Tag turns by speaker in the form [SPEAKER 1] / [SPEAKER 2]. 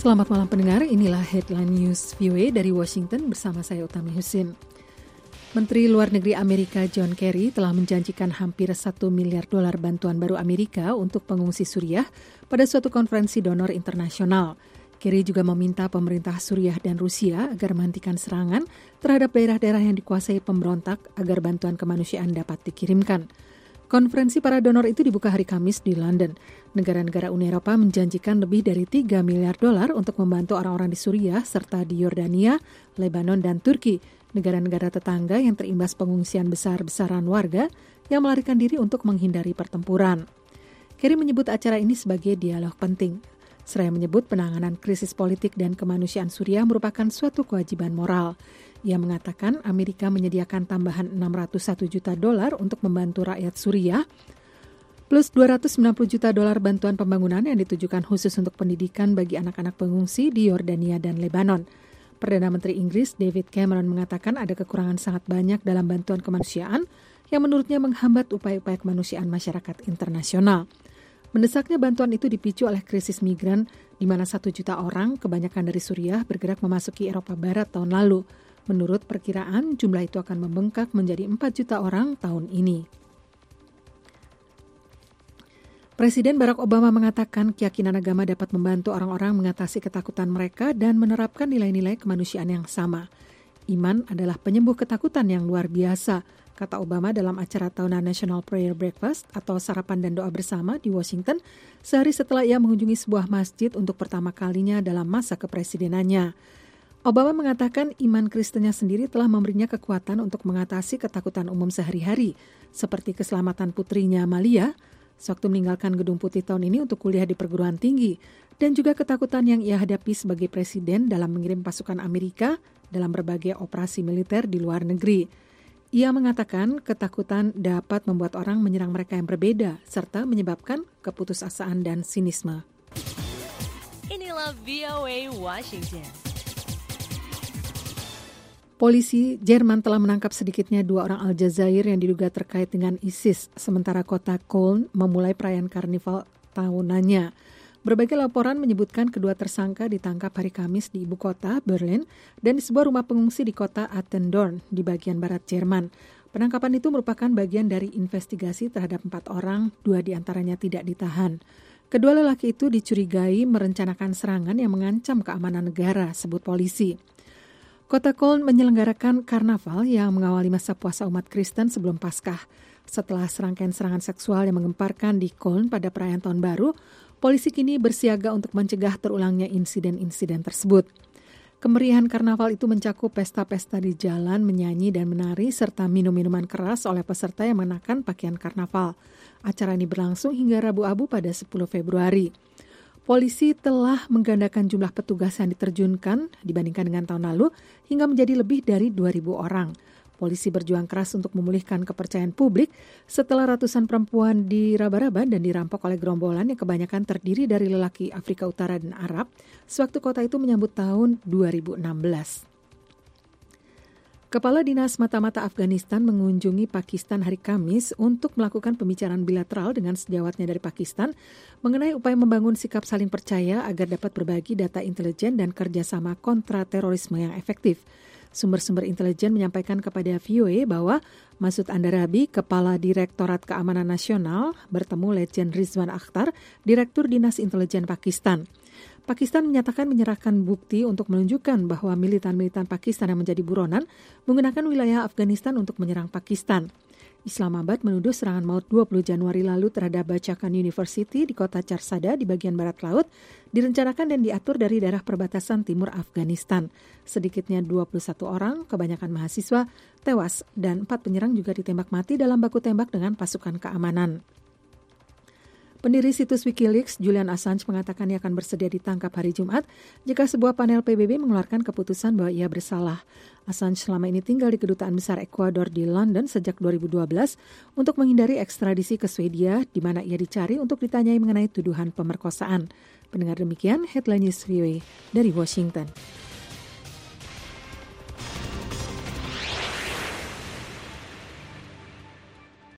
[SPEAKER 1] Selamat malam pendengar, inilah Headline News VOA dari Washington bersama saya Utami Husin. Menteri Luar Negeri Amerika John Kerry telah menjanjikan hampir $1 miliar bantuan baru Amerika untuk pengungsi Suriah pada suatu konferensi donor internasional. Kerry juga meminta pemerintah Suriah dan Rusia agar menghentikan serangan terhadap daerah-daerah yang dikuasai pemberontak agar bantuan kemanusiaan dapat dikirimkan. Konferensi para donor itu dibuka hari Kamis di London. Negara-negara Uni Eropa menjanjikan lebih dari $3 miliar untuk membantu orang-orang di Suriah serta di Yordania, Lebanon, dan Turki, negara-negara tetangga yang terimbas pengungsian besar-besaran warga yang melarikan diri untuk menghindari pertempuran. Kerry menyebut acara ini sebagai dialog penting. Seraya menyebut penanganan krisis politik dan kemanusiaan Suriah merupakan suatu kewajiban moral. Ia mengatakan Amerika menyediakan tambahan $601 juta untuk membantu rakyat Suriah, plus $290 juta bantuan pembangunan yang ditujukan khusus untuk pendidikan bagi anak-anak pengungsi di Yordania dan Lebanon. Perdana Menteri Inggris David Cameron mengatakan ada kekurangan sangat banyak dalam bantuan kemanusiaan yang menurutnya menghambat upaya-upaya kemanusiaan masyarakat internasional. Mendesaknya bantuan itu dipicu oleh krisis migran di mana 1 juta orang, kebanyakan dari Suriah, bergerak memasuki Eropa Barat tahun lalu. Menurut perkiraan, jumlah itu akan membengkak menjadi 4 juta orang tahun ini. Presiden Barack Obama mengatakan keyakinan agama dapat membantu orang-orang mengatasi ketakutan mereka dan menerapkan nilai-nilai kemanusiaan yang sama. Iman adalah penyembuh ketakutan yang luar biasa, kata Obama dalam acara tahunan National Prayer Breakfast atau sarapan dan doa bersama di Washington, sehari setelah ia mengunjungi sebuah masjid untuk pertama kalinya dalam masa kepresidenannya. Obama mengatakan iman Kristennya sendiri telah memberinya kekuatan untuk mengatasi ketakutan umum sehari-hari, seperti keselamatan putrinya Malia, sewaktu meninggalkan Gedung Putih tahun ini untuk kuliah di perguruan tinggi, dan juga ketakutan yang ia hadapi sebagai presiden dalam mengirim pasukan Amerika dalam berbagai operasi militer di luar negeri. Ia mengatakan ketakutan dapat membuat orang menyerang mereka yang berbeda, serta menyebabkan keputusasaan dan sinisme.
[SPEAKER 2] Inilah VOA Washington.
[SPEAKER 1] Polisi Jerman telah menangkap sedikitnya 2 orang Aljazair yang diduga terkait dengan ISIS, sementara kota Köln memulai perayaan karnival tahunannya. Berbagai laporan menyebutkan kedua tersangka ditangkap hari Kamis di ibu kota, Berlin, dan di sebuah rumah pengungsi di kota Attendorn di bagian barat Jerman. Penangkapan itu merupakan bagian dari investigasi terhadap 4 orang, 2 diantaranya tidak ditahan. Kedua lelaki itu dicurigai merencanakan serangan yang mengancam keamanan negara, sebut polisi. Kota Köln menyelenggarakan karnaval yang mengawali masa puasa umat Kristen sebelum Paskah. Setelah serangkaian serangan seksual yang menggemparkan di Köln pada perayaan Tahun Baru, polisi kini bersiaga untuk mencegah terulangnya insiden-insiden tersebut. Kemeriahan karnaval itu mencakup pesta-pesta di jalan, menyanyi dan menari, serta minum-minuman keras oleh peserta yang mengenakan pakaian karnaval. Acara ini berlangsung hingga Rabu Abu pada 10 Februari. Polisi telah menggandakan jumlah petugas yang diterjunkan dibandingkan dengan tahun lalu hingga menjadi lebih dari 2.000 orang. Polisi berjuang keras untuk memulihkan kepercayaan publik setelah ratusan perempuan diraba-raba dan dirampok oleh gerombolan yang kebanyakan terdiri dari lelaki Afrika Utara dan Arab sewaktu kota itu menyambut tahun 2016. Kepala Dinas Mata-Mata Afghanistan mengunjungi Pakistan hari Kamis untuk melakukan pembicaraan bilateral dengan sejawatnya dari Pakistan mengenai upaya membangun sikap saling percaya agar dapat berbagi data intelijen dan kerjasama kontra terorisme yang efektif. Sumber-sumber intelijen menyampaikan kepada VOA bahwa Masud Andarabi, Kepala Direktorat Keamanan Nasional, bertemu Letjen Rizwan Akhtar, Direktur Dinas Intelijen Pakistan. Pakistan menyatakan menyerahkan bukti untuk menunjukkan bahwa militan-militan Pakistan yang menjadi buronan menggunakan wilayah Afghanistan untuk menyerang Pakistan. Islamabad menuduh serangan maut 20 Januari lalu terhadap Bachakan University di kota Charsada di bagian barat laut direncanakan dan diatur dari daerah perbatasan timur Afghanistan. Sedikitnya 21 orang, kebanyakan mahasiswa, tewas dan 4 penyerang juga ditembak mati dalam baku tembak dengan pasukan keamanan. Pendiri situs Wikileaks, Julian Assange, mengatakan ia akan bersedia ditangkap hari Jumat jika sebuah panel PBB mengeluarkan keputusan bahwa ia bersalah. Assange selama ini tinggal di Kedutaan Besar Ekuador di London sejak 2012 untuk menghindari ekstradisi ke Swedia, di mana ia dicari untuk ditanyai mengenai tuduhan pemerkosaan. Pendengar demikian, Headline News VOA dari Washington.